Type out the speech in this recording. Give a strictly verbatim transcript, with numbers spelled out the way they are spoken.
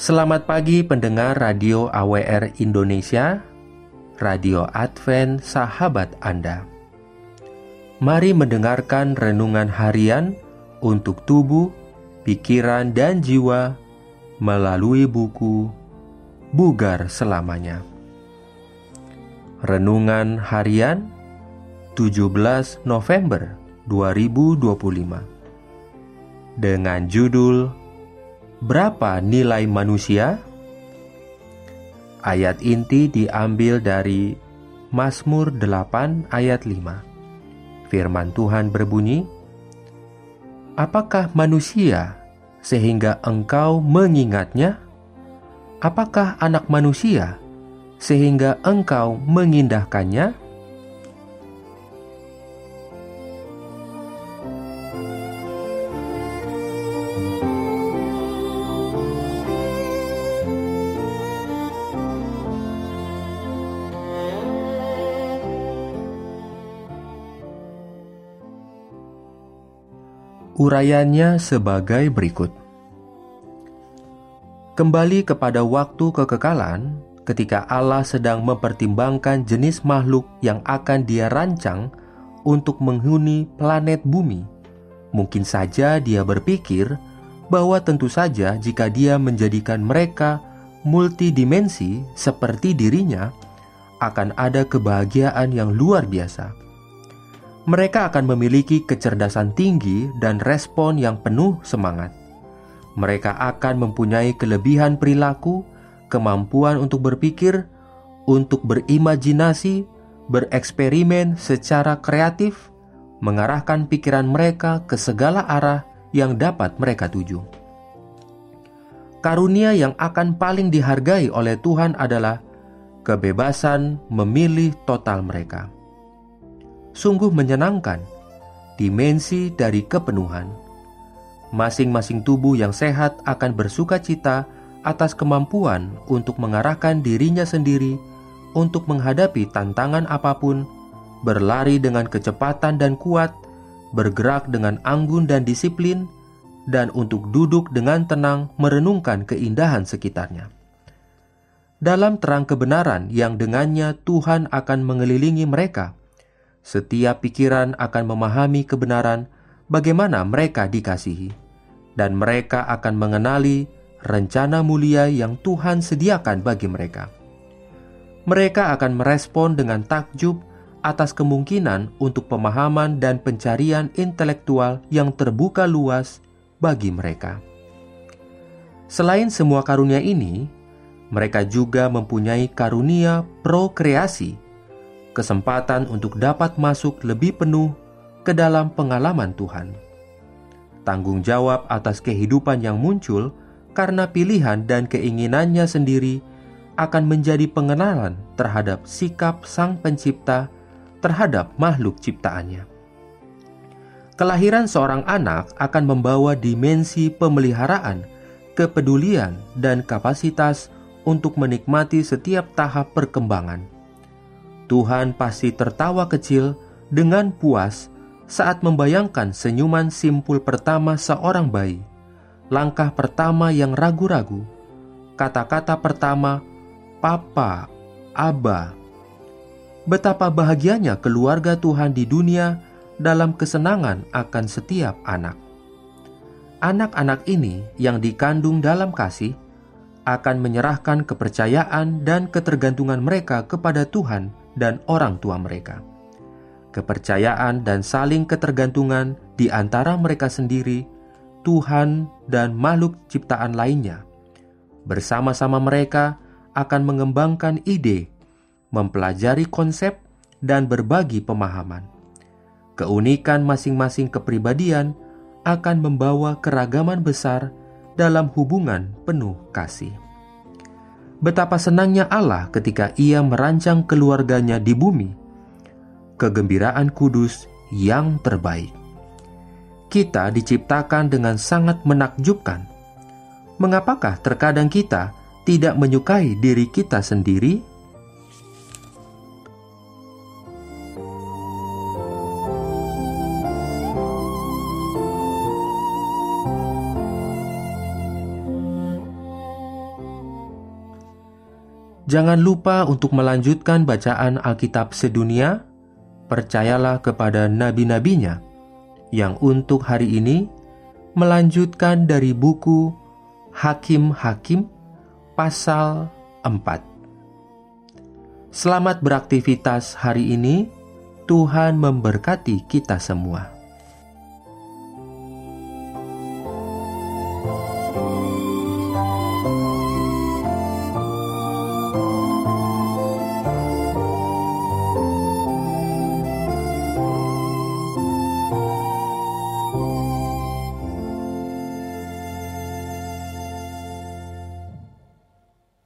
Selamat pagi pendengar Radio A W R Indonesia, Radio Advent Sahabat Anda. Mari mendengarkan renungan harian untuk tubuh, pikiran, dan jiwa melalui buku Bugar Selamanya. Renungan harian tujuh belas November dua ribu dua puluh lima dengan judul Berapa Nilai Manusia? Ayat inti diambil dari Mazmur delapan ayat lima. Firman Tuhan berbunyi, Apakah manusia sehingga engkau mengingatnya? Apakah anak manusia sehingga engkau mengindahkannya? Urayanya sebagai berikut. Kembali kepada waktu kekekalan, ketika Allah sedang mempertimbangkan jenis makhluk yang akan Dia rancang untuk menghuni planet bumi, mungkin saja Dia berpikir bahwa tentu saja jika Dia menjadikan mereka multidimensi seperti dirinya, akan ada kebahagiaan yang luar biasa. Mereka akan memiliki kecerdasan tinggi dan respon yang penuh semangat. Mereka akan mempunyai kelebihan perilaku, kemampuan untuk berpikir, untuk berimajinasi, bereksperimen secara kreatif, mengarahkan pikiran mereka ke segala arah yang dapat mereka tuju. Karunia yang akan paling dihargai oleh Tuhan adalah kebebasan memilih total mereka. Sungguh menyenangkan, dimensi dari kepenuhan. Masing-masing tubuh yang sehat akan bersuka cita atas kemampuan untuk mengarahkan dirinya sendiri untuk menghadapi tantangan apapun, berlari dengan kecepatan dan kuat, bergerak dengan anggun dan disiplin, dan untuk duduk dengan tenang merenungkan keindahan sekitarnya. Dalam terang kebenaran yang dengannya Tuhan akan mengelilingi mereka, setiap pikiran akan memahami kebenaran bagaimana mereka dikasihi, dan mereka akan mengenali rencana mulia yang Tuhan sediakan bagi mereka. Mereka akan merespon dengan takjub atas kemungkinan untuk pemahaman dan pencarian intelektual yang terbuka luas bagi mereka. Selain semua karunia ini, mereka juga mempunyai karunia prokreasi, kesempatan untuk dapat masuk lebih penuh ke dalam pengalaman Tuhan. Tanggung jawab atas kehidupan yang muncul karena pilihan dan keinginannya sendiri akan menjadi pengenalan terhadap sikap Sang Pencipta terhadap makhluk ciptaannya. Kelahiran seorang anak akan membawa dimensi pemeliharaan, kepedulian, dan kapasitas untuk menikmati setiap tahap perkembangan. Tuhan pasti tertawa kecil dengan puas saat membayangkan senyuman simpul pertama seorang bayi, langkah pertama yang ragu-ragu, kata-kata pertama, Papa, Aba. Betapa bahagianya keluarga Tuhan di dunia dalam kesenangan akan setiap anak. Anak-anak ini yang dikandung dalam kasih akan menyerahkan kepercayaan dan ketergantungan mereka kepada Tuhan dan orang tua mereka. Kepercayaan dan saling ketergantungan di antara mereka sendiri, Tuhan dan makhluk ciptaan lainnya. Bersama-sama mereka akan mengembangkan ide, mempelajari konsep, dan berbagi pemahaman. Keunikan masing-masing kepribadian akan membawa keragaman besar dalam hubungan penuh kasih. Betapa senangnya Allah ketika Ia merancang keluarganya di bumi. Kegembiraan kudus yang terbaik. Kita diciptakan dengan sangat menakjubkan. Mengapakah terkadang kita tidak menyukai diri kita sendiri? Jangan lupa untuk melanjutkan bacaan Alkitab sedunia. Percayalah kepada nabi-nabinya yang untuk hari ini melanjutkan dari buku Hakim-Hakim pasal empat. Selamat beraktivitas hari ini. Tuhan memberkati kita semua.